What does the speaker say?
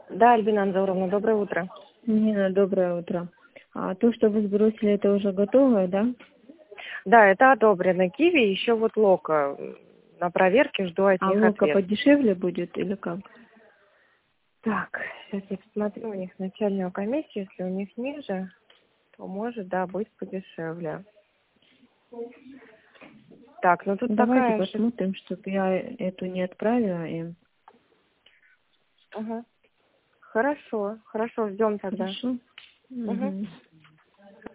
Да, Альбина Анзауровна, доброе утро. Нина, доброе утро. А то, что вы сбросили, это уже готовое, да? Да, это одобрено киви, еще вот лока на проверке, жду от А них лока ответ. подешевле будет или как? Так, сейчас я посмотрю у них начальную комиссию, если у них ниже, то может, да, быть подешевле. Так, ну тут Давайте такая... посмотрим, чтобы я эту не отправила им. Ага. Хорошо, хорошо, ждем тогда. Хорошо? Угу. Угу.